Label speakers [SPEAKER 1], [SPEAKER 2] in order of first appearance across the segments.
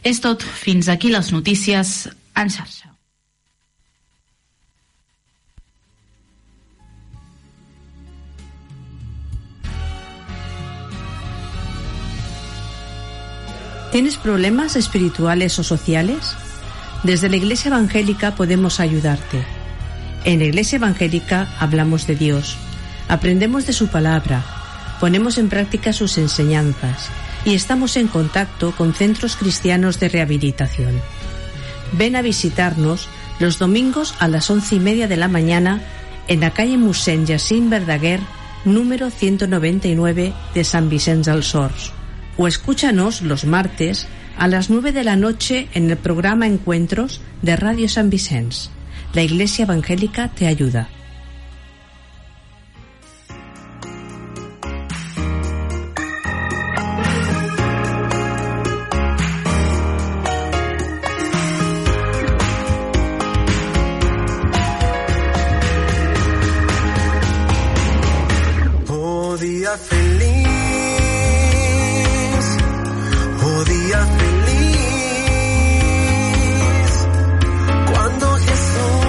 [SPEAKER 1] És tot. Fins aquí les notícies en xarxa.
[SPEAKER 2] ¿Tienes problemas espirituales o sociales? Desde la Iglesia Evangélica podemos ayudarte. En la Iglesia Evangélica hablamos de Dios, aprendemos de su palabra, ponemos en práctica sus enseñanzas y estamos en contacto con centros cristianos de rehabilitación. Ven a visitarnos los domingos a las 11:30 de la mañana en la calle Mossèn Jacint Verdaguer, número 199 de San Vicenç dels Horts. O escúchanos los martes a las 9 de la noche en el programa Encuentros de Radio San Vicenç. La Iglesia Evangélica te ayuda.
[SPEAKER 3] Oh, día feliz. Oh, día feliz. Cuando Jesús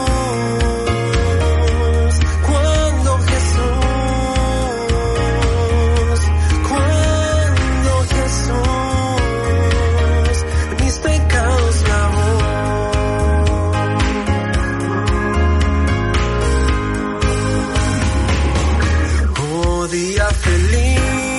[SPEAKER 3] mis pecados lavó. Oh, día feliz.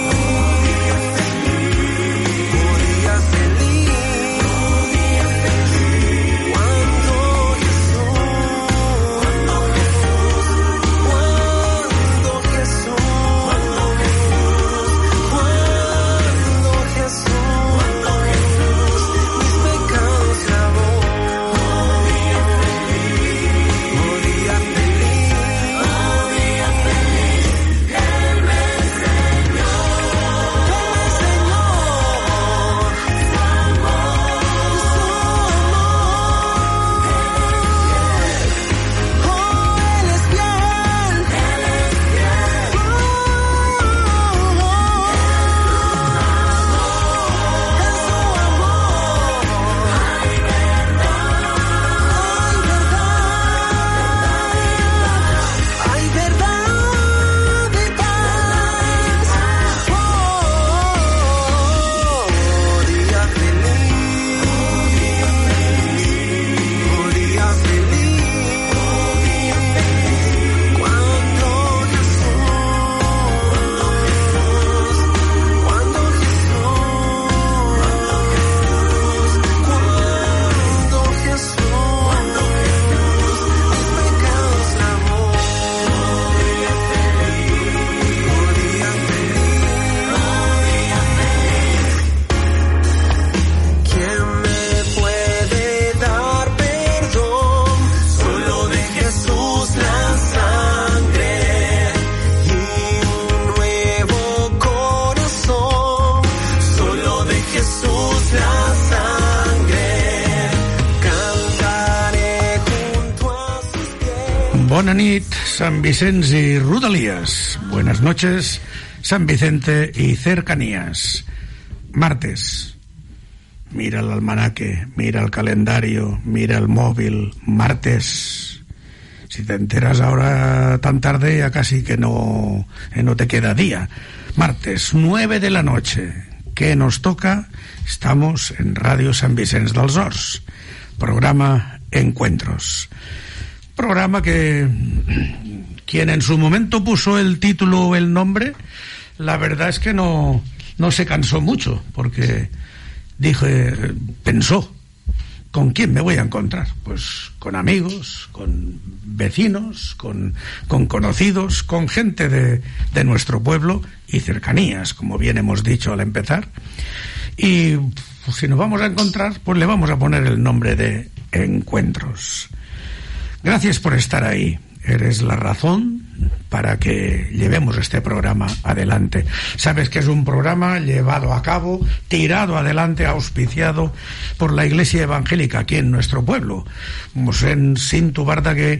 [SPEAKER 4] Bona nit, San Vicenç y Rodalies. Buenas noches, San Vicente y cercanías. Martes. Mira el almanaque, mira el calendario, mira el móvil. Martes. Si te enteras ahora tan tarde, ya casi que no te queda día. Martes, 9 de la noche. ¿Qué nos toca? Estamos en Radio San Vicenç dels Horts. Programa Encuentros. Programa que quien en su momento puso el título o el nombre, la verdad es que no se cansó mucho, porque pensó, ¿con quién me voy a encontrar? Pues con amigos, con vecinos, con conocidos, con gente de nuestro pueblo y cercanías, como bien hemos dicho al empezar. Y pues, si nos vamos a encontrar, pues le vamos a poner el nombre de Encuentros. Gracias por estar ahí. Eres la razón para que llevemos este programa adelante. Sabes que es un programa llevado a cabo, tirado adelante, auspiciado por la Iglesia Evangélica aquí en nuestro pueblo, Mossèn Cinto Verdaguer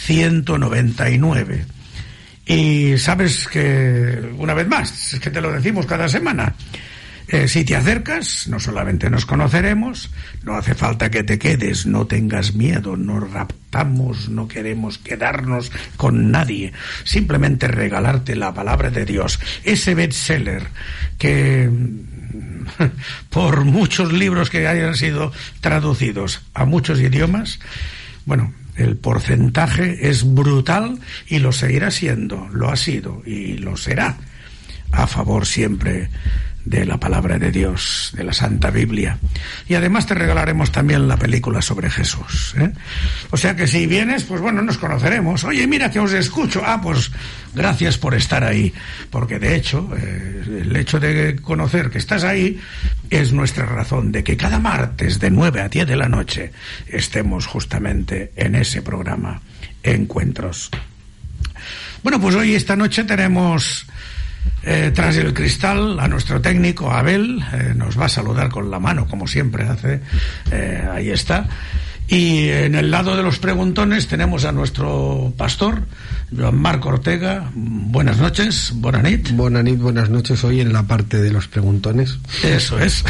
[SPEAKER 4] 199. Y sabes que, una vez más, es que te lo decimos cada semana, Si te acercas, no solamente nos conoceremos, no hace falta que te quedes, no tengas miedo, no raptamos, no queremos quedarnos con nadie, simplemente regalarte la palabra de Dios, ese bestseller que por muchos libros que hayan sido traducidos a muchos idiomas, bueno, el porcentaje es brutal y lo seguirá siendo, lo ha sido y lo será, a favor siempre de la palabra de Dios, de la Santa Biblia. Y además te regalaremos también la película sobre Jesús, ¿eh? O sea que si vienes, pues bueno, nos conoceremos. Oye, mira que os escucho. Pues gracias por estar ahí, porque de hecho el hecho de conocer que estás ahí es nuestra razón de que cada martes de 9 a 10 de la noche estemos justamente en ese programa Encuentros. Bueno, pues hoy esta noche tenemos tras el cristal a nuestro técnico Abel, nos va a saludar con la mano como siempre hace, ahí está, y en el lado de los preguntones tenemos a nuestro pastor Joan Marc Ortega. Buenas noches, buenas noches, hoy en la parte de los preguntones. Eso es.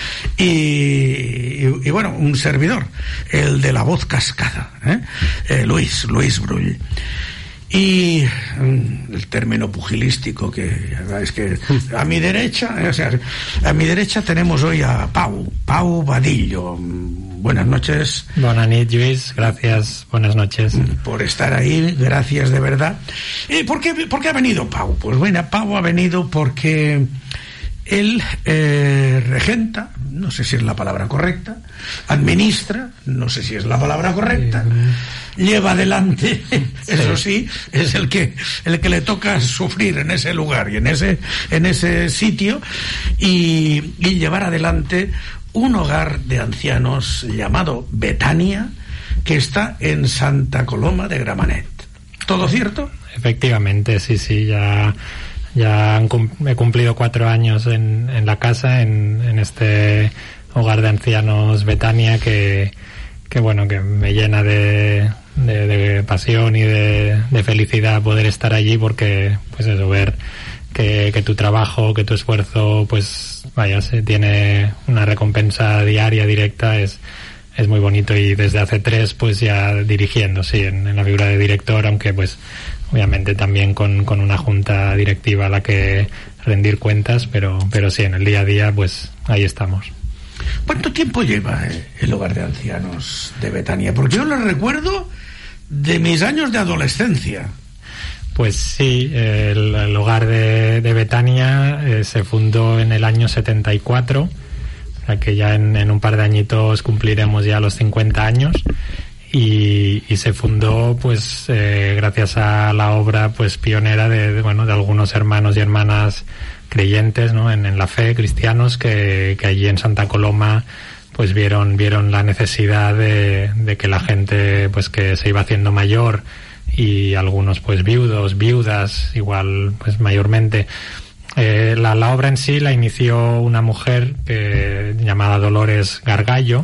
[SPEAKER 4] y bueno, un servidor, el de la voz cascada, Luis Brull. Y el término pugilístico que es que a mi derecha, tenemos hoy a Pau Vadillo. Buenas noches.
[SPEAKER 5] Buenas noches, Luis. Gracias. Buenas noches.
[SPEAKER 4] Por estar ahí, gracias de verdad. ¿Por qué ha venido Pau? Pues bueno, Pau ha venido porque él regenta, no sé si es la palabra correcta, administra, no sé si es la palabra correcta, lleva adelante, eso sí, es el que le toca sufrir en ese lugar y en ese sitio, y llevar adelante un hogar de ancianos llamado Betania, que está en Santa Coloma de Gramenet. ¿Todo cierto?
[SPEAKER 5] Efectivamente, sí, ya he cumplido 4 años en la casa, en este hogar de ancianos Betania, que bueno, que me llena de pasión y de felicidad poder estar allí, porque pues eso, ver que tu trabajo, que tu esfuerzo, pues vaya, se tiene una recompensa diaria, directa, es muy bonito. Y desde hace 3 pues ya dirigiendo, sí, en la figura de director, aunque pues obviamente también con una junta directiva a la que rendir cuentas, pero sí, en el día a día pues ahí estamos.
[SPEAKER 4] ¿Cuánto tiempo lleva el hogar de ancianos de Betania? Porque yo lo recuerdo de mis años de adolescencia.
[SPEAKER 5] Pues sí, el hogar de Betania se fundó en el año 74, o sea que ya en un par de añitos cumpliremos ya los 50 años. Y se fundó pues gracias a la obra pues pionera de algunos hermanos y hermanas creyentes, ¿no? en la fe, cristianos, que allí en Santa Coloma pues vieron la necesidad de que la gente pues que se iba haciendo mayor, y algunos pues viudas igual pues mayormente, la obra en sí la inició una mujer llamada Dolores Gargallo,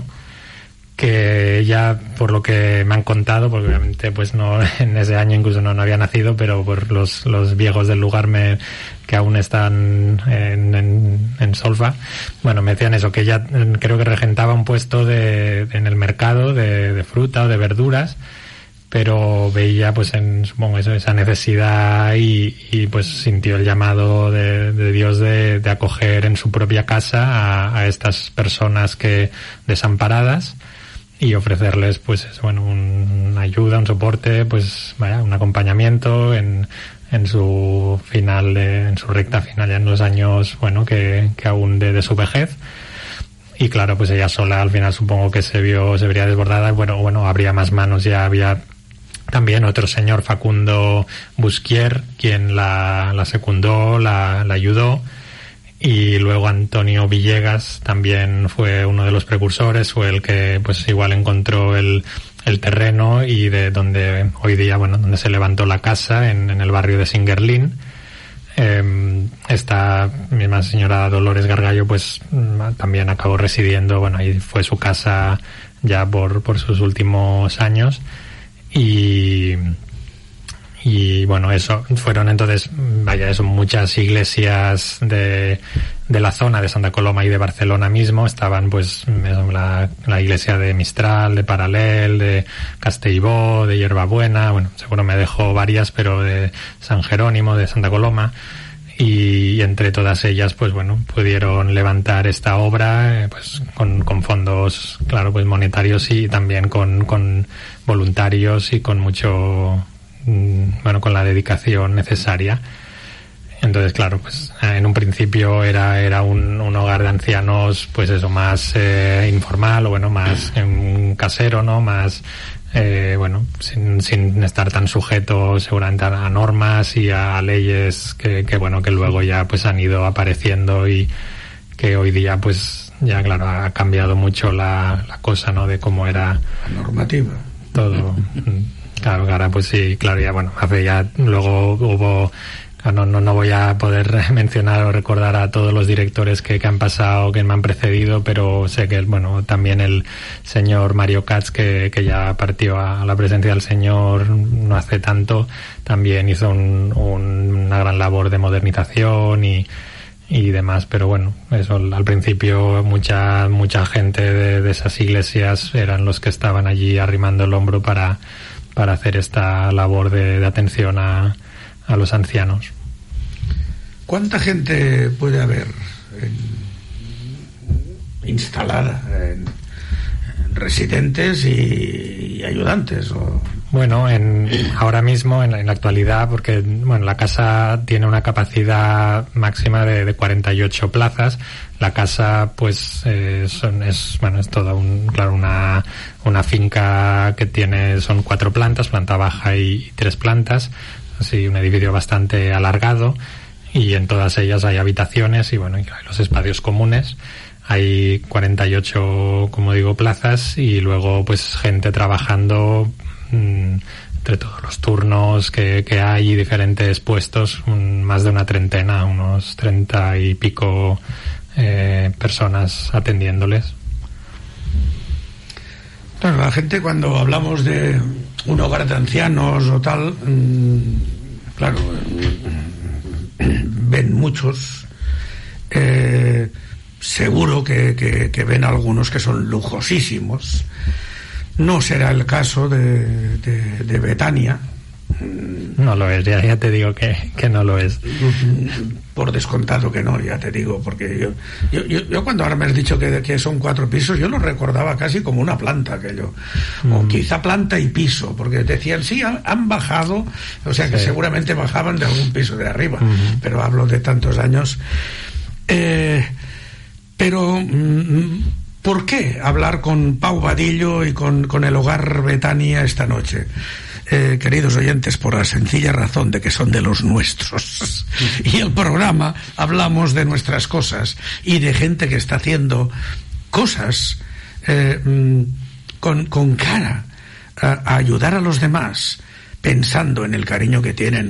[SPEAKER 5] que ella, por lo que me han contado, porque obviamente pues no, en ese año incluso no había nacido, pero por los viejos del lugar que aún están en Solfa, bueno, me decían eso, que ella creo que regentaba un puesto en el mercado de fruta o de verduras, pero veía pues supongo esa necesidad y pues sintió el llamado de Dios de acoger en su propia casa a estas personas desamparadas, y ofrecerles pues una ayuda, un soporte, pues vaya, un acompañamiento en su final, en su recta final, ya en los años que aún de su vejez. Y claro, pues ella sola al final supongo que se vería desbordada. Bueno, habría más manos, ya había también otro señor, Facundo Busquier, quien la secundó, la ayudó. Y luego Antonio Villegas también fue uno de los precursores, fue el que pues igual encontró el terreno, y de donde hoy día, donde se levantó la casa, en el barrio de Singerlín. Esta misma señora Dolores Gargallo pues también acabó residiendo, ahí fue su casa ya por sus últimos años. Y bueno, eso fueron entonces, muchas iglesias de la zona de Santa Coloma y de Barcelona mismo. Estaban pues la iglesia de Mistral, de Paral·lel, de Castellbó, de Hierbabuena, bueno, seguro me dejo varias, pero de San Jerónimo, de Santa Coloma. Y entre todas ellas, pues bueno, pudieron levantar esta obra, pues con fondos, claro, pues monetarios y también con voluntarios y con mucho, bueno, con la dedicación necesaria. Entonces, claro, pues en un principio era un hogar de ancianos, pues eso, más informal, o bueno, más casero, ¿no? Más, bueno, sin estar tan sujeto seguramente a normas y a leyes que bueno, que luego ya pues han ido apareciendo, y que hoy día pues ya, claro, ha cambiado mucho la cosa, ¿no? De cómo era
[SPEAKER 4] la normativa.
[SPEAKER 5] Todo. Claro, ahora pues sí, claro, ya bueno, ya luego hubo... No voy a poder mencionar o recordar a todos los directores que han pasado, que me han precedido, pero sé que, bueno, también el señor Mario Katz, que ya partió a la presencia del Señor no hace tanto, también hizo una gran labor de modernización y demás, pero bueno, eso al principio mucha gente de esas iglesias eran los que estaban allí arrimando el hombro para hacer esta labor de atención a los ancianos.
[SPEAKER 4] ¿Cuánta gente puede haber instalada en residentes y ayudantes?
[SPEAKER 5] Bueno, ahora mismo, en la actualidad, porque bueno, la casa tiene una capacidad máxima de 48 plazas. La casa, pues, es toda una finca que son 4 plantas, planta baja y 3 plantas. Así, un edificio bastante alargado, y en todas ellas hay habitaciones y bueno, y los espacios comunes. Hay 48, como digo, plazas, y luego pues gente trabajando entre todos los turnos que hay, y diferentes puestos, más de una treintena, unos 30 y pico personas atendiéndoles.
[SPEAKER 4] Claro, la gente, cuando hablamos de un hogar de ancianos o tal, claro, ven muchos, seguro que ven algunos que son lujosísimos. No será el caso de Betania.
[SPEAKER 5] No lo es, ya te digo que no lo es.
[SPEAKER 4] Por descontado que no, ya te digo, porque yo cuando ahora me has dicho que son 4 pisos, yo lo recordaba casi como una planta aquello, o quizá planta y piso, porque decían, sí, han bajado, o sea que sí, seguramente bajaban de algún piso de arriba, pero hablo de tantos años. Pero ¿por qué hablar con Pau Vadillo y con el Hogar Betania esta noche? Queridos oyentes, por la sencilla razón de que son de los nuestros. Y el programa hablamos de nuestras cosas y de gente que está haciendo cosas con cara a ayudar a los demás, pensando en el cariño que tienen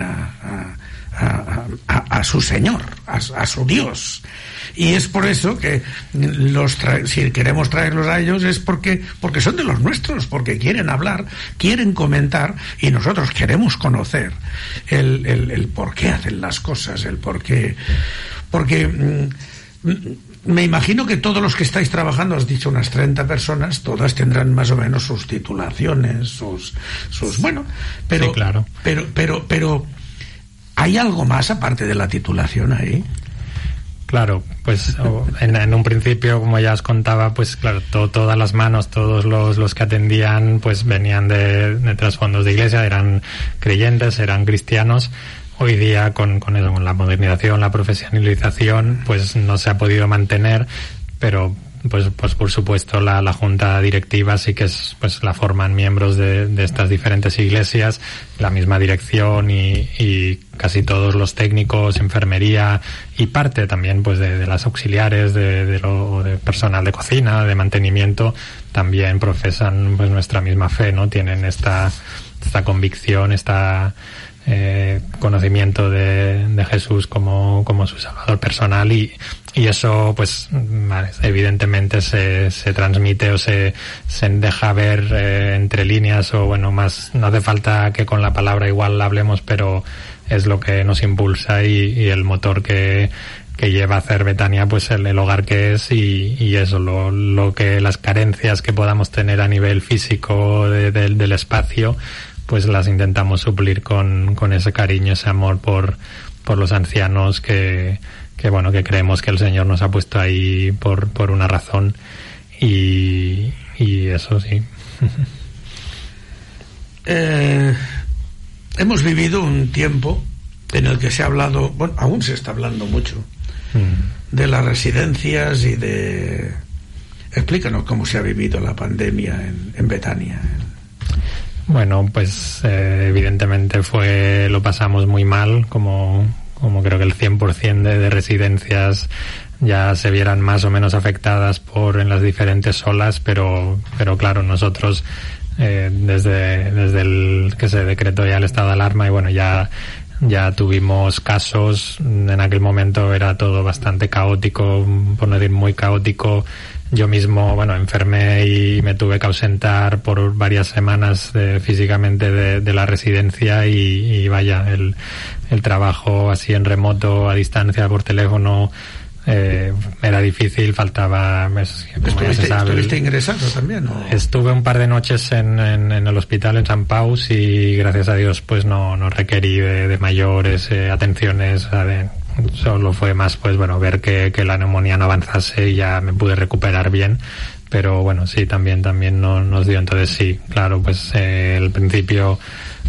[SPEAKER 4] a su Señor, a su Dios. Y es por eso que si queremos traerlos a ellos es porque son de los nuestros, porque quieren hablar, quieren comentar, y nosotros queremos conocer el por qué hacen las cosas, el por qué. Porque me imagino que todos los que estáis trabajando, has dicho unas 30 personas, todas tendrán más o menos sus titulaciones, sus bueno, pero sí, claro. Pero ¿hay algo más aparte de la titulación ahí?
[SPEAKER 5] Claro, pues en un principio, como ya os contaba, pues claro, todas las manos, todos los que atendían, pues venían de trasfondos de iglesia, eran creyentes, eran cristianos. Hoy día, con la modernización, la profesionalización, pues no se ha podido mantener, pero pues por supuesto la junta directiva sí que pues la forman miembros de estas diferentes iglesias, la misma dirección y casi todos los técnicos, enfermería y parte también pues de las auxiliares, de personal de cocina, de mantenimiento, también profesan pues nuestra misma fe, ¿no? Tienen esta convicción, conocimiento de Jesús como su Salvador personal, y eso pues vale, evidentemente se transmite o se deja ver entre líneas, o bueno, más no hace falta que con la palabra igual hablemos, pero es lo que nos impulsa y el motor que lleva a hacer Betania pues el hogar que es, y eso, lo que las carencias que podamos tener a nivel físico del espacio, pues las intentamos suplir con ese cariño, ese amor por los ancianos que bueno, que creemos que el Señor nos ha puesto ahí por una razón, y eso sí.
[SPEAKER 4] Hemos vivido un tiempo en el que se ha hablado, bueno, aún se está hablando mucho de las residencias y de... Explícanos cómo se ha vivido la pandemia en Betania.
[SPEAKER 5] Bueno, pues evidentemente lo pasamos muy mal, como creo que el 100% de residencias ya se vieran más o menos afectadas en las diferentes olas, pero claro, nosotros desde el que se decretó ya el estado de alarma, y bueno, ya tuvimos casos. En aquel momento era todo bastante caótico, por no decir muy caótico. Yo mismo, bueno, enfermé y me tuve que ausentar por varias semanas físicamente de la residencia, y vaya, el trabajo así en remoto, a distancia, por teléfono, era difícil, faltaba...
[SPEAKER 4] ¿Estuviste ingresado también, ¿o?
[SPEAKER 5] Estuve un par de noches en el hospital en Sant Pau, y gracias a Dios pues no requerí de mayores atenciones. Solo fue más pues bueno, ver que la neumonía no avanzase, y ya me pude recuperar bien. Pero bueno, sí, también nos dio. Entonces sí, claro, pues al principio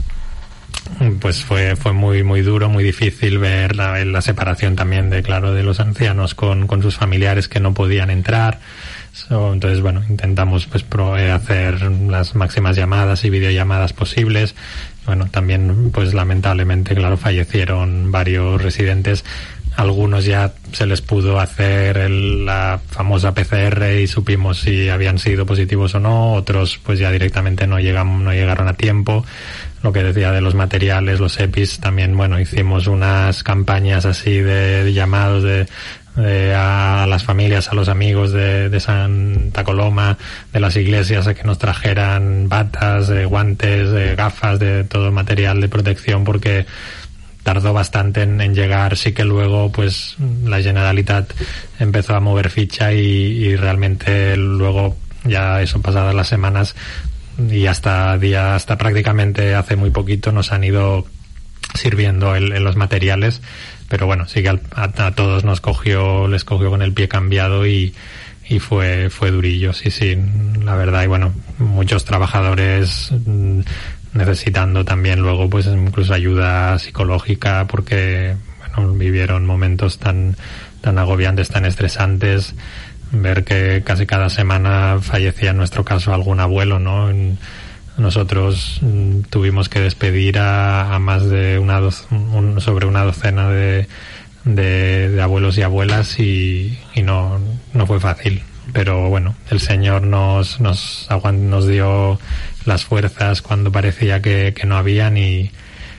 [SPEAKER 5] pues fue muy muy duro, muy difícil ver la separación también de los ancianos con sus familiares que no podían entrar. Entonces bueno, intentamos pues hacer las máximas llamadas y videollamadas posibles. Bueno, también pues lamentablemente, claro, fallecieron varios residentes. Algunos ya se les pudo hacer la famosa PCR y supimos si habían sido positivos o no. Otros pues ya directamente no llegaron a tiempo. Lo que decía de los materiales, los EPIs, también bueno, hicimos unas campañas así de llamados a las familias, a los amigos de Santa Coloma, de las iglesias, a que nos trajeran batas, guantes, gafas, de todo material de protección, porque tardó bastante en llegar. Sí que luego pues la Generalitat empezó a mover ficha, y realmente luego, ya eso, pasadas las semanas y hasta prácticamente hace muy poquito, nos han ido sirviendo en los materiales. Pero bueno, sí que a todos les cogió con el pie cambiado, y fue durillo, sí, la verdad. Y bueno, muchos trabajadores necesitando también luego pues incluso ayuda psicológica, porque bueno, vivieron momentos tan agobiantes, tan estresantes. Ver que casi cada semana fallecía, en nuestro caso, algún abuelo, ¿no? Nosotros tuvimos que despedir a más de sobre una docena de abuelos y abuelas, y no fue fácil. Pero bueno, el Señor nos dio las fuerzas cuando parecía que no habían, y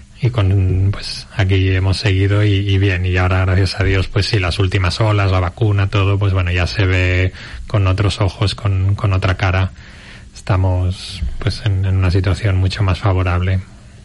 [SPEAKER 5] pues aquí hemos seguido, y bien. Y ahora, gracias a Dios, pues sí, las últimas olas, la vacuna, todo, pues bueno, ya se ve con otros ojos, con otra cara. Estamos pues en una situación mucho más favorable.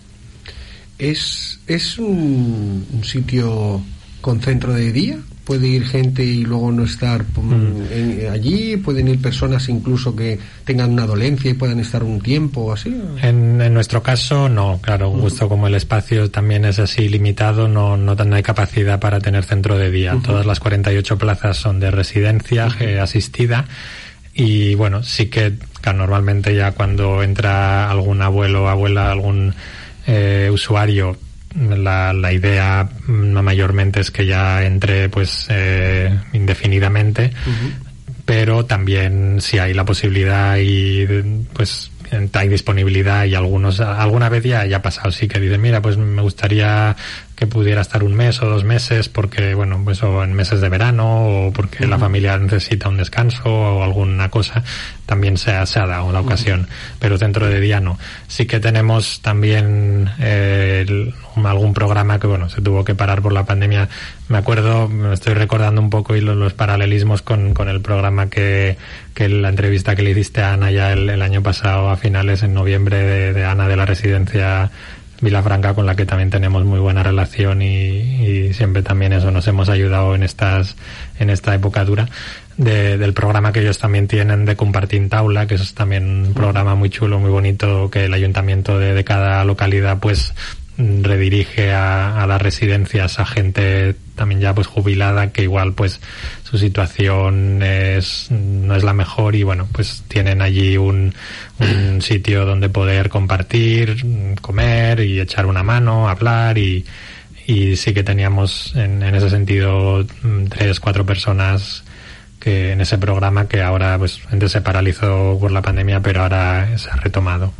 [SPEAKER 6] ¿Es un sitio con centro de día? ¿Puede ir gente y luego no estar allí? ¿Pueden ir personas incluso que tengan una dolencia y puedan estar un tiempo o así?
[SPEAKER 5] En nuestro caso no, claro, justo como el espacio también es así limitado, no hay capacidad para tener centro de día. Todas las 48 plazas son de residencia asistida, y bueno, sí que normalmente ya cuando entra algún abuelo o abuela, algún usuario, la idea mayormente es que ya entre pues indefinidamente, pero también si hay la posibilidad y pues hay disponibilidad, y alguna vez ya ha pasado, sí que dicen, mira, pues me gustaría que pudiera estar un mes o 2 meses, porque bueno, pues o en meses de verano, o porque la familia necesita un descanso o alguna cosa, también se ha dado la ocasión, pero dentro de día no. Sí que tenemos también algún programa que bueno, se tuvo que parar por la pandemia. Me acuerdo, me estoy recordando un poco, y los paralelismos con el programa que la entrevista que le hiciste a Ana ya el año pasado, a finales, en noviembre, de Ana, de la residencia Vilafranca, con la que también tenemos muy buena relación y siempre también eso nos hemos ayudado en esta época dura. Del programa que ellos también tienen de Compartir Taula, que es también un programa muy chulo, muy bonito, que el ayuntamiento de cada localidad pues redirige a las residencias a gente también ya pues jubilada, que igual pues su situación no es la mejor, y bueno, pues tienen allí un sitio donde poder compartir, comer y echar una mano, hablar, y sí que teníamos en ese sentido 3-4 personas que en ese programa, que ahora pues antes se paralizó por la pandemia, pero ahora se ha retomado.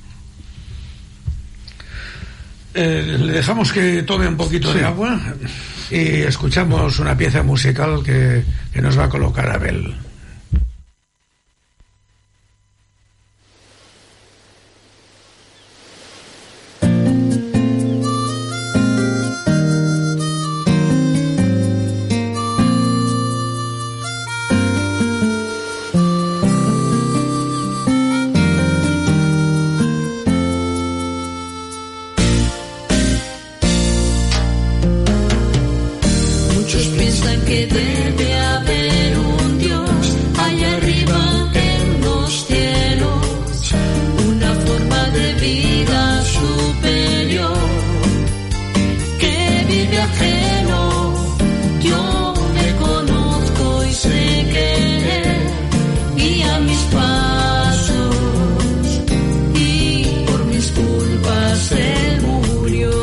[SPEAKER 4] Le dejamos que tome un poquito de agua y escuchamos una pieza musical que nos va a colocar Abel.
[SPEAKER 7] Que debe haber un Dios allá arriba en los cielos, una forma de vida superior que vive ajeno. Yo me conozco y sé que Él guía mis pasos, y por mis culpas Él murió.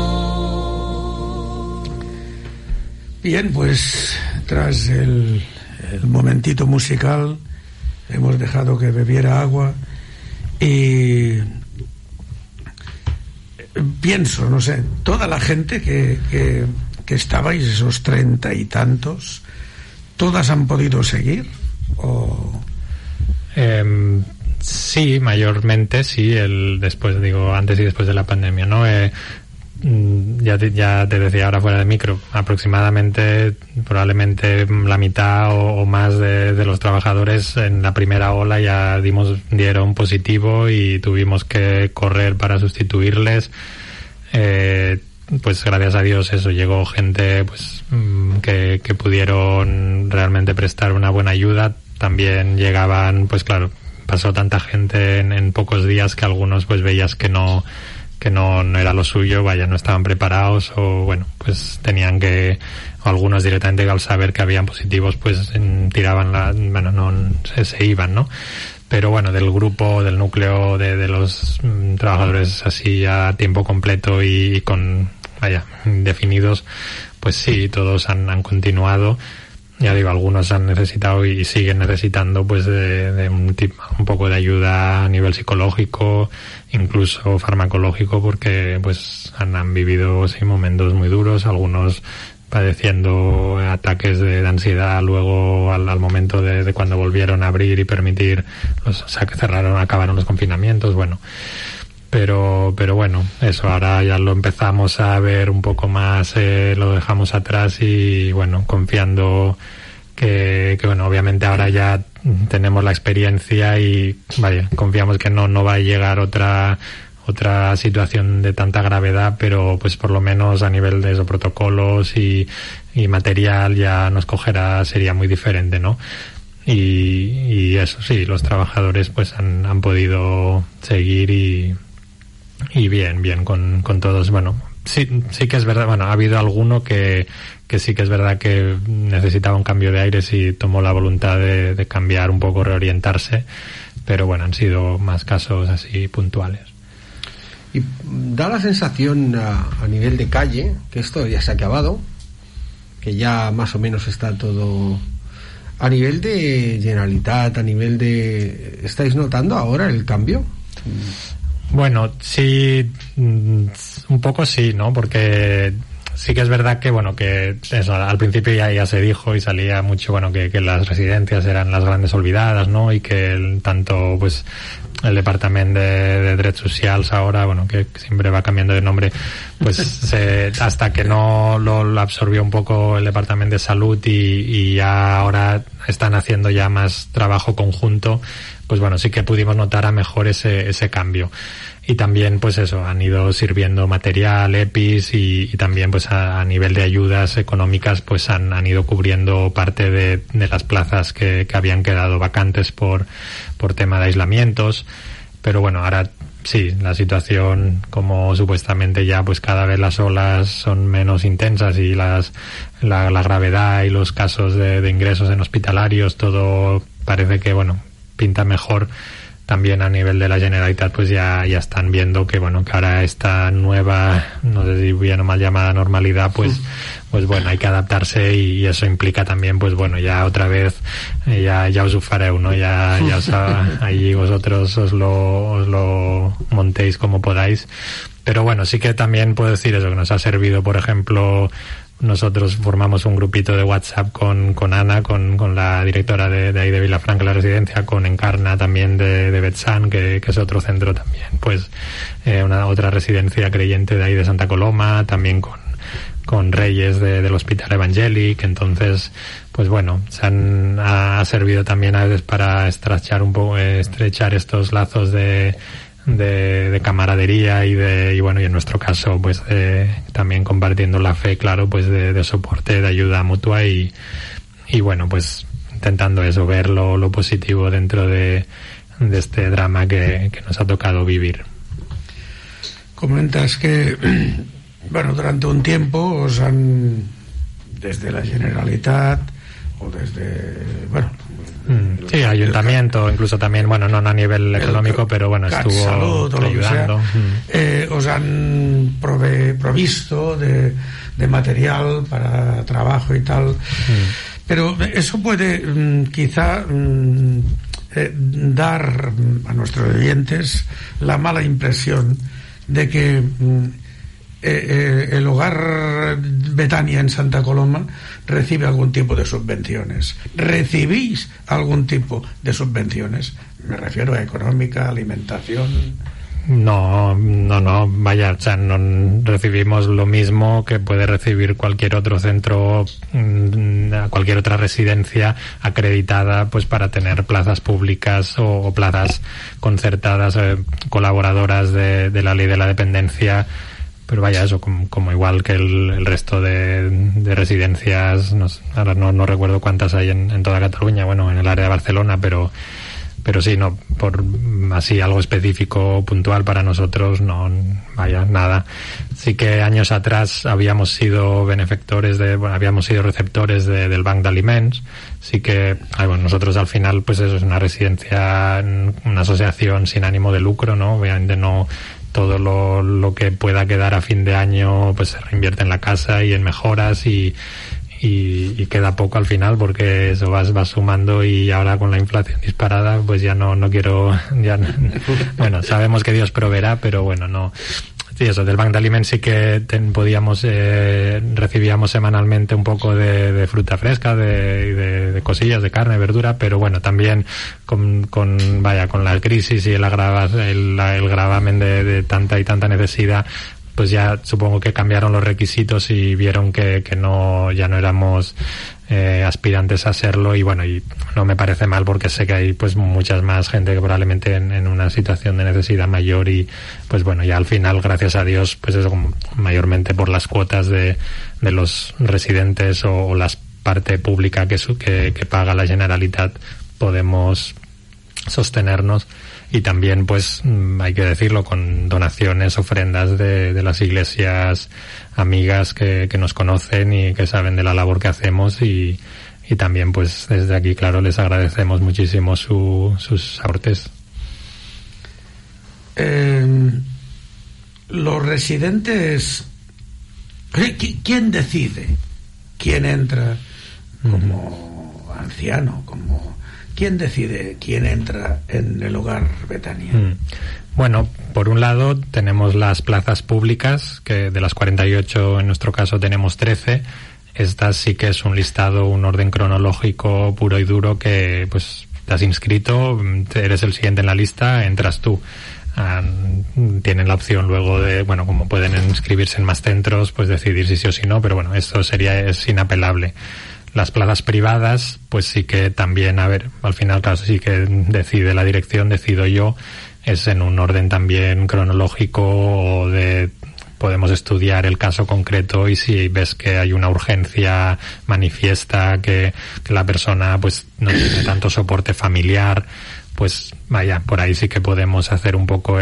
[SPEAKER 4] Bien, pues tras el el momentito musical, hemos dejado que bebiera agua y pienso, no sé, toda la gente que estabais, esos 30 y tantos, ¿todas han podido seguir? ¿O...?
[SPEAKER 5] Sí, mayormente sí, después, digo, antes y después de la pandemia, ¿no? Ya te decía ahora fuera de micro, aproximadamente, probablemente la mitad o más de los trabajadores en la primera ola ya dieron positivo y tuvimos que correr para sustituirles. Pues gracias a Dios eso, llegó gente pues que pudieron realmente prestar una buena ayuda. También llegaban, pues claro, pasó tanta gente en pocos días que algunos pues veías que no era lo suyo, no estaban preparados o bueno, pues tenían que, o algunos directamente al saber que habían positivos pues tiraban se iban, ¿no? Pero bueno, del grupo, del núcleo de los trabajadores así a tiempo completo y con, definidos, pues sí, todos han continuado. Ya digo, algunos han necesitado y siguen necesitando pues de un poco de ayuda a nivel psicológico, incluso farmacológico, porque pues han vivido momentos muy duros, algunos padeciendo ataques de ansiedad luego al momento de cuando volvieron a abrir y permitir, acabaron los confinamientos, bueno. Pero bueno, eso ahora ya lo empezamos a ver un poco más, lo dejamos atrás y bueno, confiando que bueno, obviamente ahora ya tenemos la experiencia y confiamos que no va a llegar otra situación de tanta gravedad, pero pues por lo menos a nivel de esos protocolos y material ya nos cogerá, sería muy diferente, ¿no? Y eso sí, los trabajadores pues han podido seguir y bien con todos. Bueno, sí que es verdad, ha habido alguno que sí que es verdad que necesitaba un cambio de aires y tomó la voluntad de cambiar un poco, reorientarse, pero bueno, han sido más casos así puntuales.
[SPEAKER 6] Y da la sensación a nivel de calle que esto ya se ha acabado, que ya más o menos está todo. A nivel de Generalitat, ¿estáis notando ahora el cambio?
[SPEAKER 5] Bueno, sí, un poco sí, ¿no? Porque sí que es verdad que, bueno, que eso, al principio ya se dijo y salía mucho, bueno, que las residencias eran las grandes olvidadas, ¿no? Y que tanto, pues, el Departamento de Drets Socials ahora, bueno, que siempre va cambiando de nombre, pues hasta que no lo absorbió un poco el Departamento de Salud y ya ahora están haciendo ya más trabajo conjunto, pues bueno, sí que pudimos notar a mejor ese cambio. Y también, pues eso, han ido sirviendo material, EPIs y también, pues a nivel de ayudas económicas, pues han ido cubriendo parte de las plazas que habían quedado vacantes por tema de aislamientos. Pero bueno, ahora sí, la situación, como supuestamente ya, pues cada vez las olas son menos intensas y la gravedad y los casos de ingresos en hospitalarios, todo parece que, bueno, pinta mejor. También a nivel de la Generalitat pues ya están viendo que bueno, que ahora esta nueva, no sé si bien o mal llamada normalidad, pues bueno, hay que adaptarse y eso implica también, pues bueno, ya otra vez ya os ufareu, ¿no? Ya allí vosotros os lo montéis como podáis. Pero bueno, sí que también puedo decir eso, que nos ha servido, por ejemplo, nosotros formamos un grupito de WhatsApp con Ana, con la directora de ahí de Vilafranca, la residencia, con Encarna también de Betsan, que es otro centro también, pues otra residencia creyente de ahí de Santa Coloma, también con Reyes del Hospital Evangelic. Entonces, pues bueno, ha servido también a veces para estrechar estos lazos de camaradería y bueno, y en nuestro caso pues también compartiendo la fe, claro, pues de soporte, de ayuda mutua y bueno, pues intentando eso, ver lo positivo dentro de este drama que nos ha tocado vivir.
[SPEAKER 4] Comentas que bueno, durante un tiempo os han, desde la Generalitat o desde, bueno,
[SPEAKER 5] sí, ayuntamiento, incluso también, bueno, no a nivel económico, pero bueno, estuvo
[SPEAKER 4] Salud, ayudando. Os han provisto de material para trabajo y tal. Pero eso puede quizá dar a nuestros oyentes la mala impresión de que el hogar Betania en Santa Coloma recibe algún tipo de subvenciones. ¿Recibís algún tipo de subvenciones? Me refiero a económica, alimentación.
[SPEAKER 5] No, vaya, o sea, no recibimos lo mismo que puede recibir cualquier otro centro, cualquier otra residencia acreditada, pues para tener plazas públicas o plazas concertadas, colaboradoras de la ley de la dependencia. Pero vaya, eso como igual que el resto de residencias, ahora no recuerdo cuántas hay en toda Cataluña, bueno, en el área de Barcelona, pero sí, no, por así algo específico, puntual para nosotros, no, vaya, nada. Sí que años atrás habíamos sido habíamos sido receptores del Banc d'Aliments. Sí que, bueno, nosotros al final, pues eso es una residencia, una asociación sin ánimo de lucro, ¿no? Obviamente no todo lo que pueda quedar a fin de año, pues se reinvierte en la casa y en mejoras y queda poco al final, porque eso vas sumando, y ahora con la inflación disparada pues ya no quiero bueno, sabemos que Dios proveerá, pero bueno, no. Sí, eso del Banc d'Aliments sí que recibíamos semanalmente un poco de fruta fresca, de cosillas, de carne, verdura, pero bueno, también con la crisis y el gravamen de tanta y tanta necesidad, pues ya supongo que cambiaron los requisitos y vieron que ya no éramos aspirantes a serlo, y bueno, y no me parece mal, porque sé que hay pues muchas más gente que probablemente en una situación de necesidad mayor, y pues bueno, ya al final, gracias a Dios, pues eso, como mayormente por las cuotas de los residentes o la parte pública que paga la Generalitat, podemos sostenernos. Y también, pues, hay que decirlo, con donaciones, ofrendas de las iglesias amigas que nos conocen y que saben de la labor que hacemos, y también, pues, desde aquí, claro, les agradecemos muchísimo sus aportes.
[SPEAKER 4] Los residentes, ¿quién decide quién entra como anciano, ¿Quién decide quién entra en el hogar Betania?
[SPEAKER 5] Bueno, por un lado tenemos las plazas públicas, que de las 48 en nuestro caso tenemos 13. Estas sí que es un listado, un orden cronológico puro y duro, que pues te has inscrito, eres el siguiente en la lista, entras tú. Tienen la opción luego de, bueno, como pueden inscribirse en más centros, pues decidir si sí o si no, pero bueno, esto es inapelable. Las plazas privadas, pues sí que también, al final, claro, sí que decide la dirección, decido yo, es en un orden también cronológico, o podemos estudiar el caso concreto, y si ves que hay una urgencia manifiesta, que la persona pues no tiene tanto soporte familiar, pues vaya, por ahí sí que podemos hacer un poco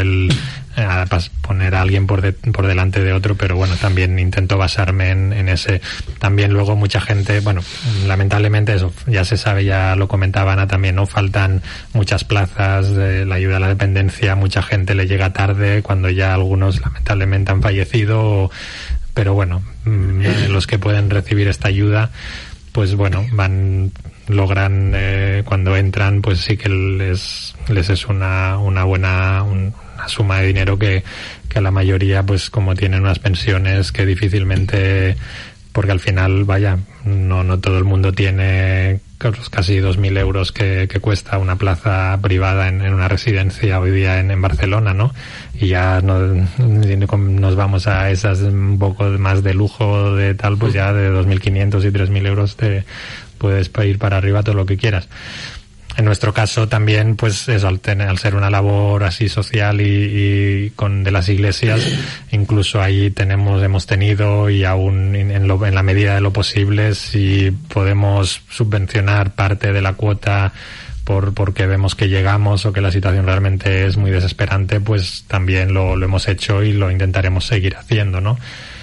[SPEAKER 5] poner a alguien por delante de otro, pero bueno, también intento basarme en ese. También luego mucha gente, bueno, lamentablemente eso ya se sabe, ya lo comentaba Ana también, ¿no? Faltan muchas plazas de la ayuda a la dependencia, mucha gente le llega tarde, cuando ya algunos lamentablemente han fallecido, pero bueno, los que pueden recibir esta ayuda, pues bueno, logran cuando entran, pues sí que les es una buena una suma de dinero que a la mayoría, pues como tienen unas pensiones que difícilmente, porque al final, vaya, no todo el mundo tiene casi 2.000 euros que cuesta una plaza privada en una residencia hoy día en Barcelona, ¿no? Y ya nos vamos a esas un poco más de lujo, de tal, pues ya de 2.500 y 3.000 euros te puedes ir para arriba todo lo que quieras. En nuestro caso también, pues eso, al ser una labor así social y de las iglesias, incluso ahí hemos tenido, y aún en la medida de lo posible, si podemos subvencionar parte de la cuota porque vemos que llegamos o que la situación realmente es muy desesperante, pues también lo hemos hecho y lo intentaremos seguir haciendo, ¿no?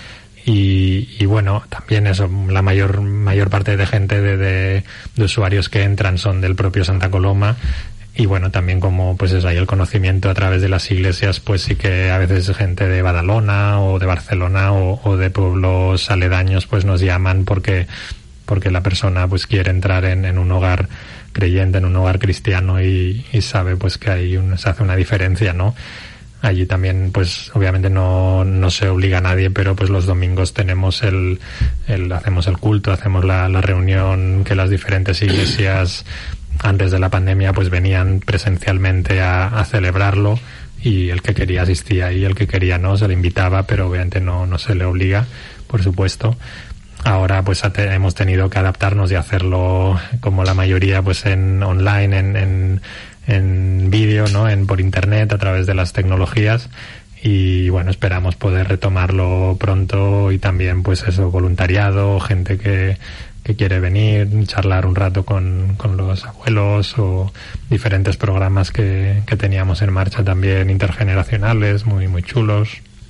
[SPEAKER 5] Y bueno, también eso, la mayor parte de gente de usuarios que entran son del propio Santa Coloma, y bueno, también como pues eso, hay el conocimiento a través de las iglesias, pues sí que a veces gente de Badalona o de Barcelona o de pueblos aledaños pues nos llaman porque porque la persona pues quiere entrar en un hogar creyente, en un hogar cristiano y sabe pues que ahí se hace una diferencia, ¿no? Allí también, pues, obviamente no se obliga a nadie, pero pues los domingos tenemos hacemos el culto, hacemos la reunión que las diferentes iglesias antes de la pandemia pues venían presencialmente a celebrarlo, y el que quería asistía y el que quería no, se le invitaba, pero obviamente no se le obliga, por supuesto. Ahora pues hemos tenido que adaptarnos y hacerlo como la mayoría pues en online, en vídeo, ¿no? Por internet, a través de las tecnologías, y bueno, esperamos poder retomarlo pronto, y también pues eso, voluntariado, gente que quiere venir, charlar un rato con los abuelos, o diferentes programas que teníamos en marcha también intergeneracionales, muy muy chulos.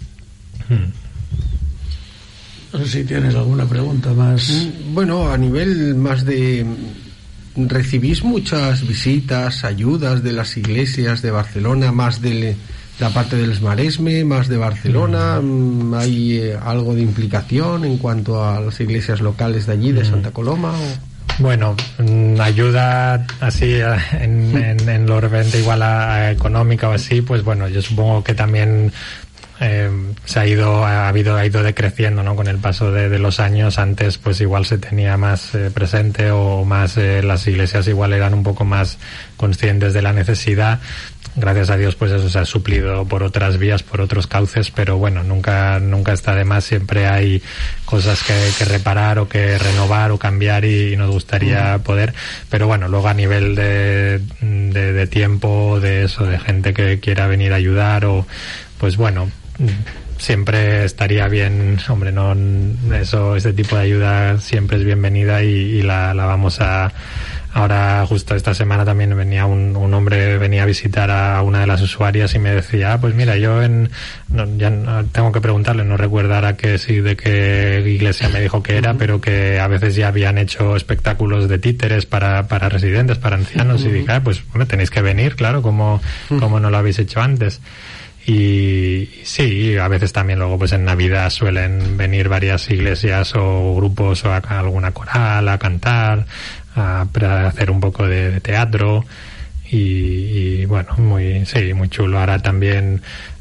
[SPEAKER 4] No sé si tienes alguna pregunta más.
[SPEAKER 6] Bueno, a nivel más de... ¿Recibís muchas visitas, ayudas de las iglesias de Barcelona, más de la parte del Maresme, más de Barcelona? ¿Hay algo de implicación en cuanto a las iglesias locales de allí, de Santa Coloma?
[SPEAKER 5] Bueno, ayuda así en lo referente igual a económica o así, pues bueno, yo supongo que también ha ido decreciendo, ¿no? Con el paso de los años. Antes pues igual se tenía más presente, o más las iglesias igual eran un poco más conscientes de la necesidad. Gracias a Dios pues eso se ha suplido por otras vías, por otros cauces, pero bueno, nunca está de más. Siempre hay cosas que reparar, o que renovar, o cambiar, y nos gustaría poder, pero bueno, luego a nivel de tiempo, de eso, de gente que quiera venir a ayudar, o pues bueno, siempre estaría bien, hombre, ese tipo de ayuda siempre es bienvenida, y la vamos a... Ahora justo esta semana también venía un hombre, venía a visitar a una de las usuarias y me decía, pues mira, yo tengo que preguntarle, no recuerdo ahora de qué iglesia me dijo que era, pero que a veces ya habían hecho espectáculos de títeres para residentes, para ancianos, y dije, pues hombre, tenéis que venir, claro, como no lo habéis hecho antes. Y sí, a veces también luego pues en Navidad suelen venir varias iglesias o grupos, o alguna coral a cantar, para hacer un poco de teatro, y bueno, muy chulo. Ahora también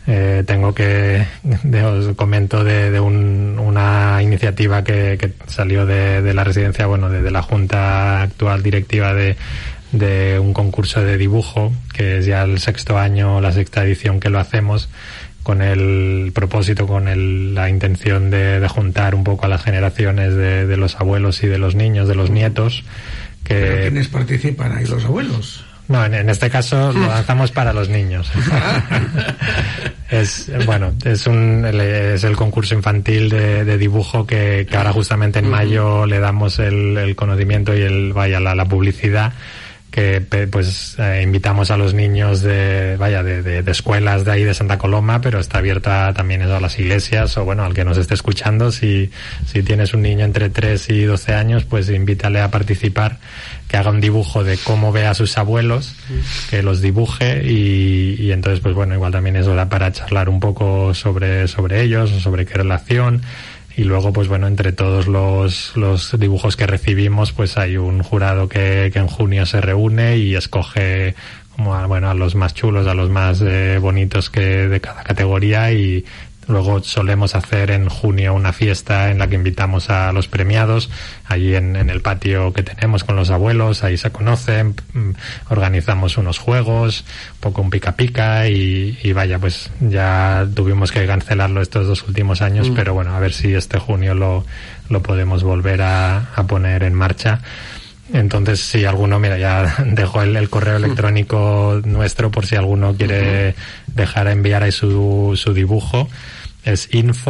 [SPEAKER 5] os comento de una iniciativa que salió de la residencia, bueno, de la junta actual directiva, de un concurso de dibujo, que es ya el 6º año, la 6ª edición que lo hacemos, con el propósito, con la intención de juntar un poco a las generaciones de los abuelos y de los niños, de los nietos.
[SPEAKER 4] ¿Pero quiénes participan ahí, los abuelos?
[SPEAKER 5] No, en este caso lo lanzamos para los niños. Es el concurso infantil de dibujo que ahora justamente en mayo le damos el conocimiento y la publicidad, que pues invitamos a los niños de escuelas de ahí de Santa Coloma, pero está abierta también eso a las iglesias, o bueno, al que nos esté escuchando, si tienes un niño entre 3 y 12 años, pues invítale a participar, que haga un dibujo de cómo ve a sus abuelos, que los dibuje, y entonces pues bueno, igual también eso da para charlar un poco sobre ellos, sobre qué relación. Y luego, pues bueno, entre todos los dibujos que recibimos, pues hay un jurado que en junio se reúne y escoge a los más chulos, a los más bonitos de cada categoría, y luego solemos hacer en junio una fiesta en la que invitamos a los premiados, allí en el patio que tenemos con los abuelos, ahí se conocen, organizamos unos juegos, un poco un pica pica, y pues ya tuvimos que cancelarlo estos 2 últimos años, pero bueno, a ver si este junio lo podemos volver a poner en marcha. Entonces, si alguno, mira, ya dejo el correo electrónico nuestro por si alguno quiere enviar ahí su dibujo. Es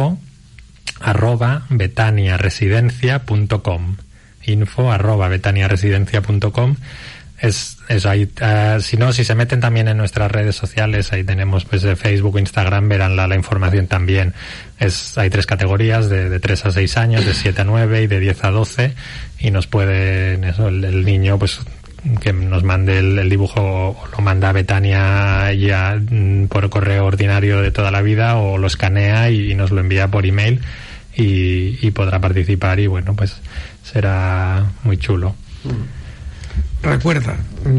[SPEAKER 5] info@betaniaresidencia.com. info@betaniaresidencia.com. Es eso, ahí, si se meten también en nuestras redes sociales, ahí tenemos pues Facebook, Instagram, verán la información también. Hay 3 categorías, de 3 a 6 años, de 7 a 9 y de 10 a 12, y nos pueden, el niño pues que nos mande el dibujo, o lo manda a Betania ya por correo ordinario de toda la vida, o lo escanea y nos lo envía por email, y podrá participar, y bueno, pues será muy chulo.
[SPEAKER 4] Recuerda,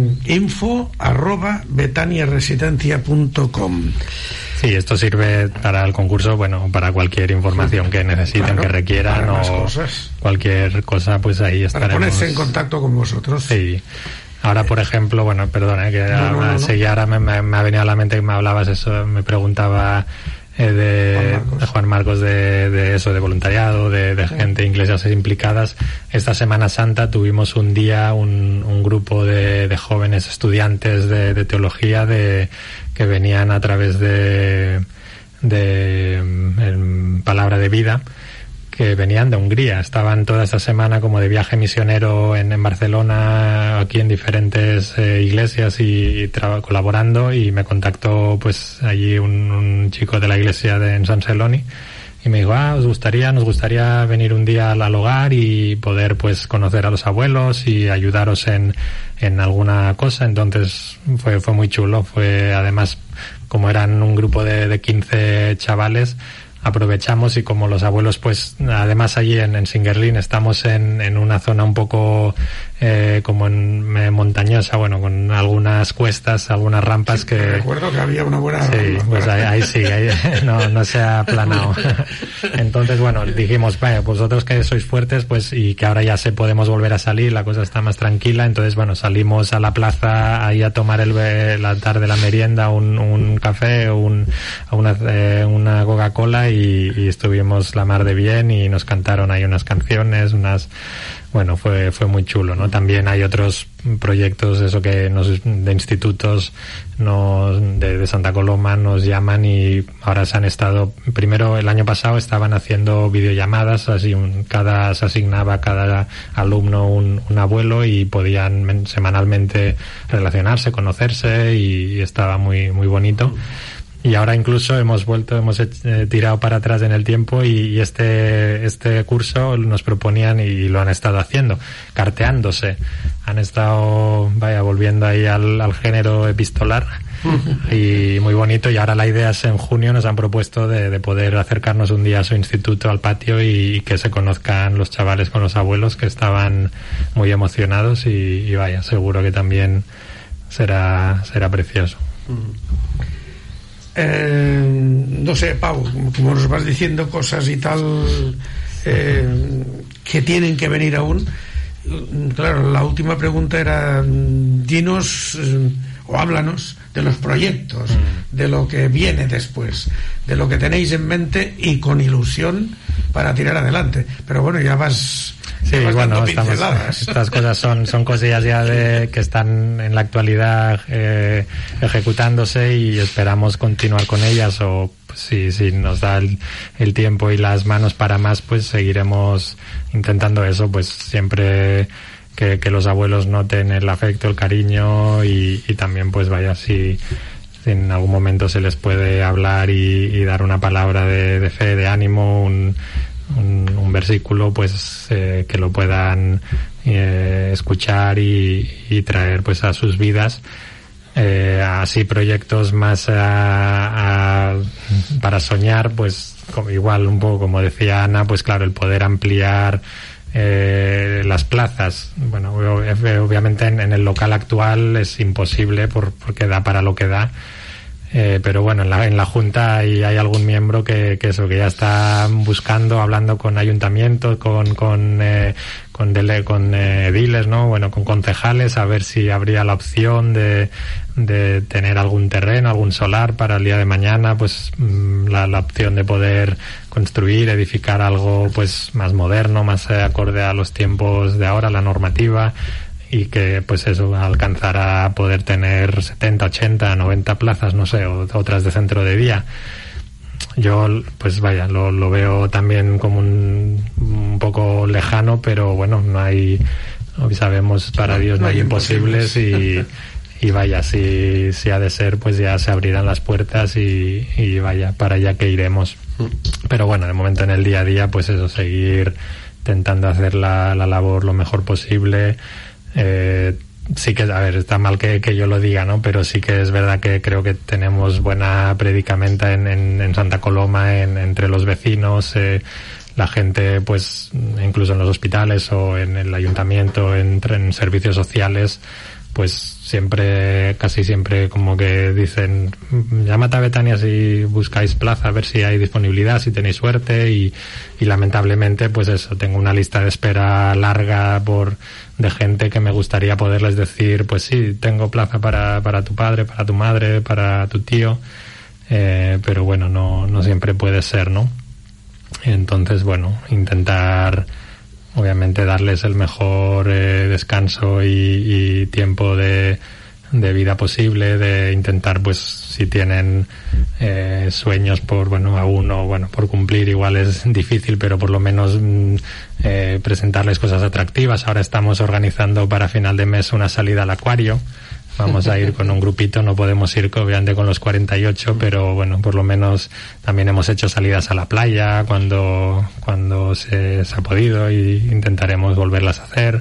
[SPEAKER 4] info@betaniaresidencia.com.
[SPEAKER 5] Sí, esto sirve para el concurso, bueno, para cualquier información que necesiten, claro, que requieran, o cualquier cosa, pues ahí estaremos.
[SPEAKER 4] Para ponerse en contacto con vosotros.
[SPEAKER 5] Sí. Ahora, por ejemplo, bueno, perdona, que ahora me ha venido a la mente que me hablabas eso, me preguntaba de Juan Marcos de eso, de voluntariado, de gente, iglesias implicadas. Esta Semana Santa tuvimos un día un grupo de jóvenes estudiantes de teología que venían a través de Palabra de Vida, que venían de Hungría. Estaban toda esta semana como de viaje misionero en Barcelona, aquí en diferentes iglesias y colaborando, y me contactó pues allí un chico de la iglesia en San Celoni y me dijo, nos gustaría venir un día al hogar y poder pues conocer a los abuelos y ayudaros en alguna cosa. Entonces fue muy chulo. Fue, además, como eran un grupo de 15 chavales, aprovechamos, y como los abuelos pues además allí en Singerlin estamos en una zona un poco como montañosa, bueno, con algunas cuestas, algunas rampas, sí, que
[SPEAKER 4] recuerdo que había una buena
[SPEAKER 5] sí, pues ahí no se ha aplanado. Entonces, bueno, dijimos, vaya, vosotros que sois fuertes, pues, y que ahora ya podemos volver a salir, la cosa está más tranquila. Entonces, bueno, salimos a la plaza ahí a tomar la tarde, la merienda, un café, una Coca-Cola, y estuvimos la mar de bien, y nos cantaron ahí unas canciones, bueno, fue muy chulo, ¿no? También hay otros proyectos, eso que de institutos de Santa Coloma nos llaman, y ahora primero el año pasado estaban haciendo videollamadas, así se asignaba a cada alumno un abuelo, y podían semanalmente relacionarse, conocerse, y estaba muy, muy bonito. Y ahora incluso hemos tirado para atrás en el tiempo, y este curso nos proponían, y lo han estado haciendo, carteándose. Han estado, volviendo ahí al género epistolar, y muy bonito. Y ahora la idea es, en junio nos han propuesto de poder acercarnos un día a su instituto, al patio, y que se conozcan los chavales con los abuelos, que estaban muy emocionados, y seguro que también será precioso.
[SPEAKER 4] No sé, Pau, como nos vas diciendo cosas y tal que tienen que venir aún, claro, la última pregunta era, dinos o háblanos de los proyectos, de lo que viene después, de lo que tenéis en mente y con ilusión para tirar adelante. Pero bueno, ya vas...
[SPEAKER 5] Sí, bueno, estas cosas son cosillas ya que están en la actualidad ejecutándose, y esperamos continuar con ellas, o pues, si nos da el tiempo y las manos para más, pues seguiremos intentando eso, pues siempre que los abuelos noten el afecto, el cariño, y también pues si en algún momento se les puede hablar y dar una palabra de fe, de ánimo, un versículo, pues que lo puedan escuchar y traer pues a sus vidas. Así proyectos más para soñar, pues igual un poco como decía Ana, pues claro, el poder ampliar las plazas. Bueno, obviamente en el local actual es imposible porque da para lo que da. Pero bueno, en la Junta hay algún miembro que ya está buscando, hablando con ayuntamientos, con ediles, ¿no? Bueno, con concejales, a ver si habría la opción de tener algún terreno, algún solar para el día de mañana, pues la opción de poder construir, edificar algo pues más moderno, más acorde a los tiempos de ahora, la normativa, y que pues eso alcanzará a poder tener 70, 80, 90 plazas, no sé, o otras de centro de día. Yo pues lo veo también como un poco lejano, pero bueno, no hay, sabemos, para Dios no hay imposibles, y si ha de ser, pues ya se abrirán las puertas, y para allá que iremos. Pero bueno, de momento en el día a día, pues eso, seguir intentando hacer la labor lo mejor posible. Sí que, a ver, está mal que yo lo diga, ¿no? Pero sí que es verdad que creo que tenemos buena predicamenta en Santa Coloma, entre los vecinos. la gente, pues incluso en los hospitales o en el ayuntamiento, en servicios sociales, pues casi siempre como que dicen, llamad a Betania si buscáis plaza, a ver si hay disponibilidad, si tenéis suerte, y lamentablemente pues eso, tengo una lista de espera larga de gente que me gustaría poderles decir, pues sí, tengo plaza para tu padre, para tu madre, para tu tío, pero bueno, no siempre puede ser, ¿no? Entonces, bueno, intentar obviamente darles el mejor descanso y tiempo de vida posible, de intentar, pues si tienen sueños por cumplir, igual es difícil, pero por lo menos presentarles cosas atractivas. Ahora estamos organizando para final de mes una salida al acuario. Vamos a ir con un grupito, no podemos ir obviamente con los 48, pero bueno, por lo menos también hemos hecho salidas a la playa cuando se ha podido, y intentaremos volverlas a hacer.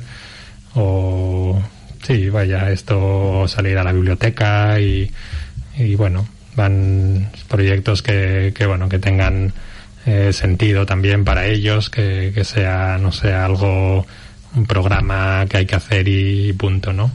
[SPEAKER 5] O sí, salir a la biblioteca y bueno, van proyectos que tengan sentido también para ellos, que no sea algo, un programa que hay que hacer y punto, ¿no?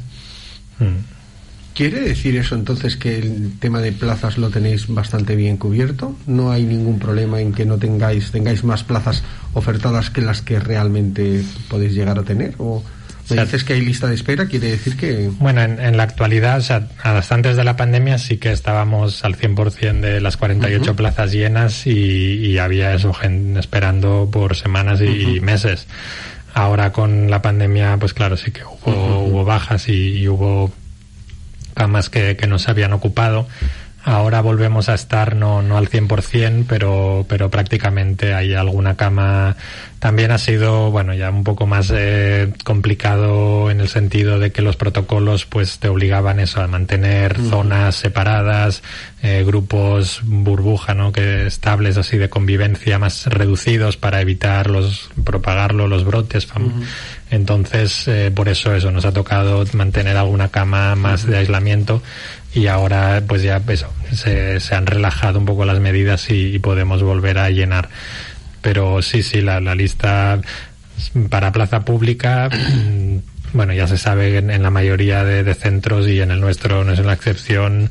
[SPEAKER 6] ¿Quiere decir eso entonces que el tema de plazas lo tenéis bastante bien cubierto? ¿No hay ningún problema en que no tengáis más plazas ofertadas que las que realmente podéis llegar a tener? ¿O me dices que hay lista de espera? ¿Quiere decir que...? Bueno,
[SPEAKER 5] en la actualidad, o sea, hasta antes de la pandemia sí que estábamos al 100% de las 48 plazas llenas, y había eso, gente esperando por semanas y meses. Ahora con la pandemia, pues claro, sí que hubo bajas y hubo camas que no se habían ocupado. Ahora volvemos a estar no al 100%, pero prácticamente hay alguna cama. También ha sido, bueno, ya un poco más complicado en el sentido de que los protocolos pues te obligaban eso, a mantener zonas separadas, grupos burbuja, ¿no? Que estables, así, de convivencia más reducidos para evitar los brotes. Entonces, por eso nos ha tocado mantener alguna cama más de aislamiento, y ahora pues ya se han relajado un poco las medidas y podemos volver a llenar. Pero sí, la lista para plaza pública, bueno, ya se sabe en la mayoría de centros, y en el nuestro no es una excepción,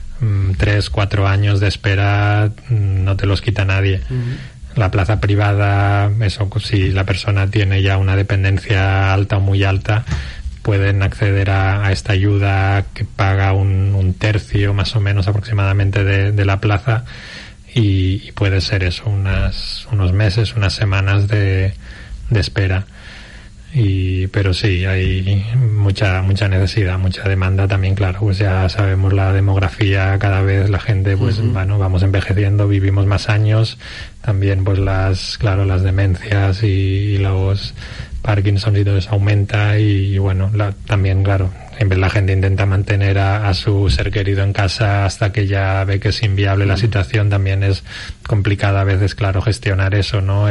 [SPEAKER 5] 3-4 años de espera no te los quita nadie. La plaza privada, eso, si la persona tiene ya una dependencia alta o muy alta, pueden acceder a esta ayuda que paga un tercio más o menos aproximadamente de la plaza, y puede ser eso, unos meses, unas semanas de espera. Pero sí, hay mucha necesidad, mucha demanda también, claro, pues ya sabemos la demografía, cada vez la gente, pues bueno, vamos envejeciendo, vivimos más años, también pues las demencias y los Parkinson y todo eso aumenta, y bueno, también, claro, siempre la gente intenta mantener a su ser querido en casa hasta que ya ve que es inviable la situación. También es complicada a veces, claro, gestionar eso, ¿no?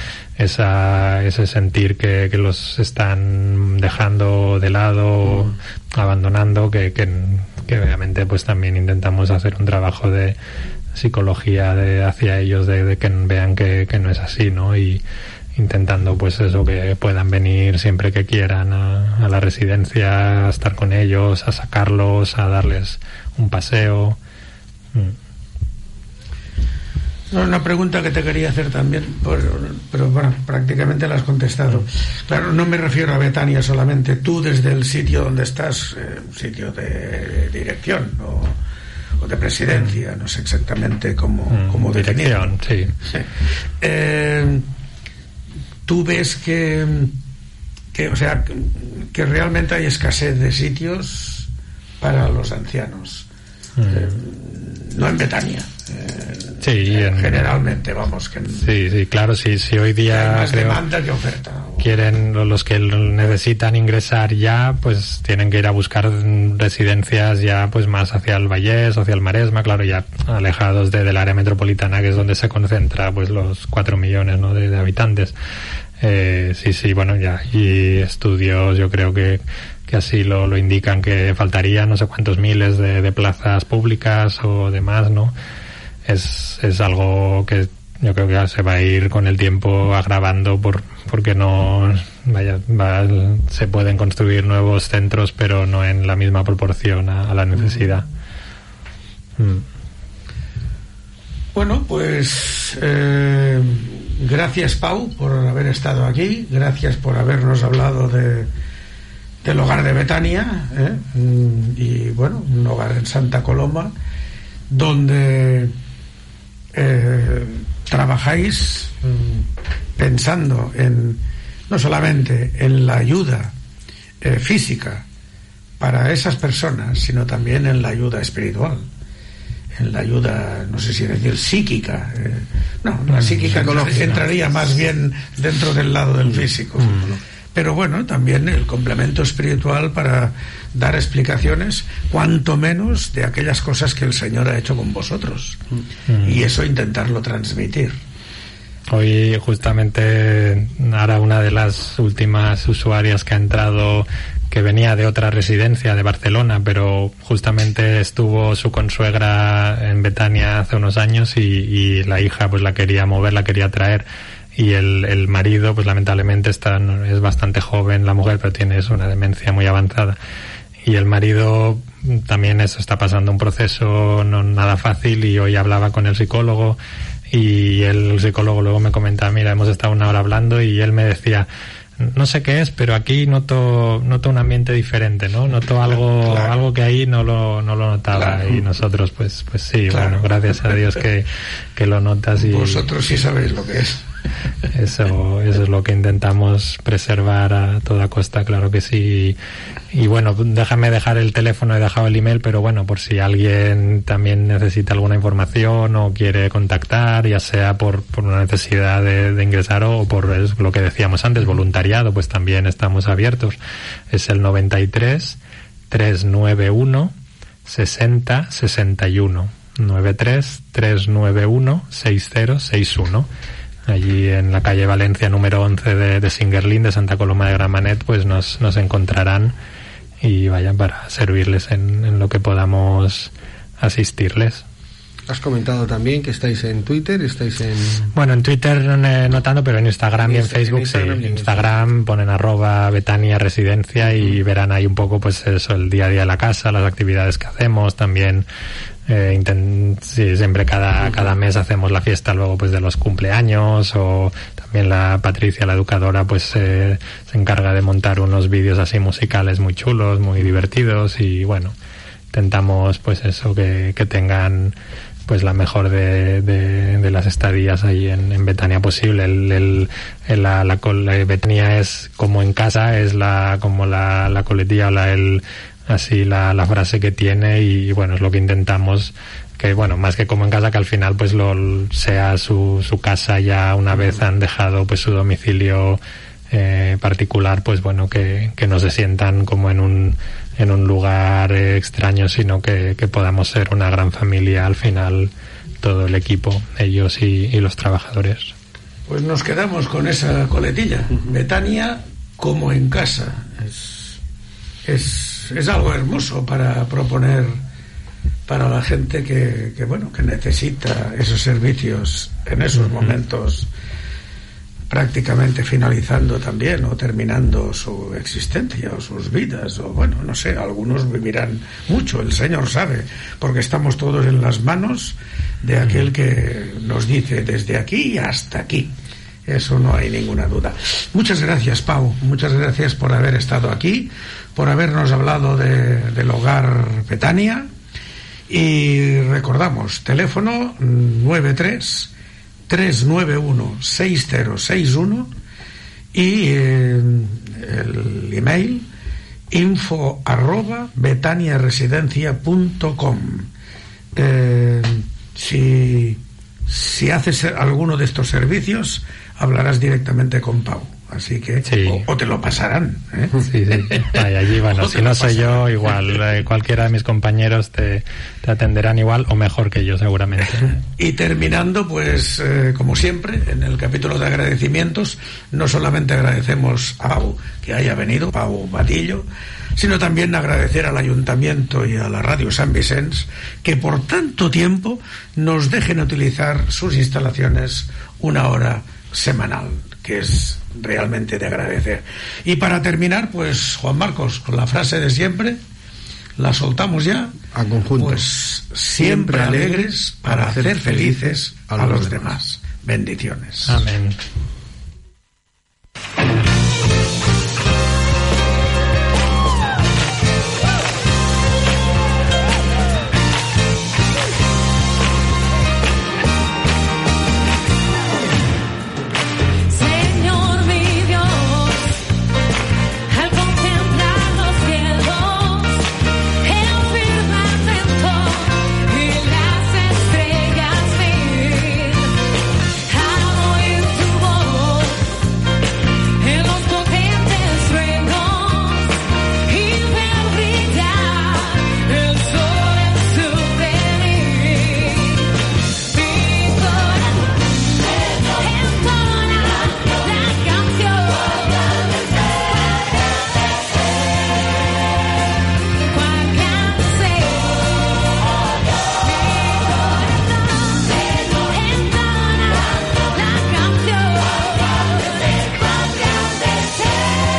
[SPEAKER 5] Ese sentir que los están dejando de lado, abandonando, que obviamente pues también intentamos hacer un trabajo de psicología hacia ellos, de que vean que no es así, ¿no? Y intentando pues eso, que puedan venir siempre que quieran a la residencia, a estar con ellos, a sacarlos, a darles un paseo.
[SPEAKER 4] Una pregunta que te quería hacer también, pero bueno, prácticamente la has contestado. Claro, no me refiero a Betania solamente. Tú, desde el sitio donde estás, sitio de dirección o de presidencia, no sé exactamente cómo
[SPEAKER 5] dirección, sí.
[SPEAKER 4] ¿Tú ves que realmente hay escasez de sitios para los ancianos? No en Betania.
[SPEAKER 5] Sí,
[SPEAKER 4] generalmente, vamos.
[SPEAKER 5] Sí, claro, sí, hoy día
[SPEAKER 4] hay más demanda que oferta.
[SPEAKER 5] Quieren, los que necesitan ingresar ya, pues tienen que ir a buscar residencias ya pues más hacia el Vallés, hacia el Maresma, claro, ya alejados del área metropolitana, que es donde se concentra pues los 4 millones, ¿no? de habitantes. Sí, bueno, ya, y estudios yo creo que así lo indican, que faltaría no sé cuántos miles de plazas públicas o demás, ¿no? Es algo que yo creo que se va a ir con el tiempo agravando porque no se pueden construir nuevos centros, pero no en la misma proporción a la necesidad.
[SPEAKER 4] Bueno, pues gracias, Pau, por haber estado aquí, gracias por habernos hablado del hogar de Betania, y bueno, un hogar en Santa Coloma donde trabajáis pensando no solamente en la ayuda física para esas personas, sino también en la ayuda espiritual, en la ayuda, no sé si decir psíquica, la psíquica entraría más bien dentro del lado del físico, pero bueno, también el complemento espiritual para dar explicaciones, cuanto menos de aquellas cosas que el Señor ha hecho con vosotros, y eso intentarlo transmitir.
[SPEAKER 5] Hoy justamente ahora una de las últimas usuarias que ha entrado, que venía de otra residencia de Barcelona, pero justamente estuvo su consuegra en Betania hace unos años y la hija pues la quería mover, la quería traer, y el marido pues lamentablemente es bastante joven, la mujer, pero tiene una demencia muy avanzada, y el marido también está pasando un proceso no nada fácil, y hoy hablaba con el psicólogo, y el psicólogo luego me comentaba, mira, hemos estado una hora hablando, y él me decía, no sé qué es, pero aquí noto un ambiente diferente, ¿no? Noto algo que ahí no lo notaba, claro. Y nosotros pues sí, claro. Bueno, gracias a Dios que lo notas, y
[SPEAKER 4] vosotros sí sabéis lo que es.
[SPEAKER 5] Eso es lo que intentamos preservar a toda costa, claro que sí. Y bueno, déjame dejar el teléfono, he dejado el email, pero bueno, por si alguien también necesita alguna información o quiere contactar, ya sea por una necesidad de ingresar o por lo que decíamos antes, voluntariado, pues también estamos abiertos. Es el 93 391 60 61, 93 391 6061. Allí en la calle Valencia número 11 de Singerlín, de Santa Coloma de Gramenet, pues nos encontrarán, y vayan para servirles en lo que podamos asistirles.
[SPEAKER 6] Has comentado también que estáis en Twitter,
[SPEAKER 5] Bueno, en Twitter no tanto, pero en Instagram y en Facebook, en Instagram ponen @Betania Residencia y verán ahí un poco pues eso, el día a día de la casa, las actividades que hacemos, también siempre cada mes hacemos la fiesta luego pues de los cumpleaños, o también la Patricia, la educadora, pues se encarga de montar unos vídeos así musicales muy chulos, muy divertidos, y bueno, intentamos pues eso, que tengan pues la mejor de las estadías ahí en Betania posible. La Betania es como en casa, es como la coletilla, así la frase que tiene, y bueno, es lo que intentamos, que bueno, más que como en casa, que al final pues sea su casa ya una vez han dejado pues su domicilio particular, pues bueno, que no se sientan como en un lugar extraño, sino que podamos ser una gran familia al final, todo el equipo, ellos y los trabajadores.
[SPEAKER 4] Pues nos quedamos con esa coletilla, Betania como en casa. Es algo hermoso para proponer para la gente que necesita esos servicios en esos momentos, prácticamente finalizando también o terminando su existencia o sus vidas, o bueno, no sé, algunos vivirán mucho, el Señor sabe, porque estamos todos en las manos de aquel que nos dice desde aquí hasta aquí. Eso no hay ninguna duda. Muchas gracias, Pau, muchas gracias por haber estado aquí, por habernos hablado del hogar Betania, y recordamos, teléfono 93 391 6061 y el email info@betaniaresidencia.com. Si haces alguno de estos servicios, hablarás directamente con Pau. así que
[SPEAKER 5] Sí.
[SPEAKER 4] o te lo pasarán, ¿eh?
[SPEAKER 5] Sí. Ay, allí, bueno,
[SPEAKER 4] O
[SPEAKER 5] si
[SPEAKER 4] te
[SPEAKER 5] no
[SPEAKER 4] lo
[SPEAKER 5] soy yo, igual cualquiera de mis compañeros te atenderán igual o mejor que yo, seguramente.
[SPEAKER 4] Y terminando, pues como siempre, en el capítulo de agradecimientos, no solamente agradecemos a Pau que haya venido, Pau Batillo, sino también agradecer al Ayuntamiento y a la Radio San Vicens que por tanto tiempo nos dejen utilizar sus instalaciones una hora semanal, que es realmente de agradecer. Y para terminar, pues Juan Marcos, con la frase de siempre, la soltamos ya.
[SPEAKER 6] A conjunto.
[SPEAKER 4] Pues siempre alegres para hacer felices a los demás. Bendiciones.
[SPEAKER 5] Amén.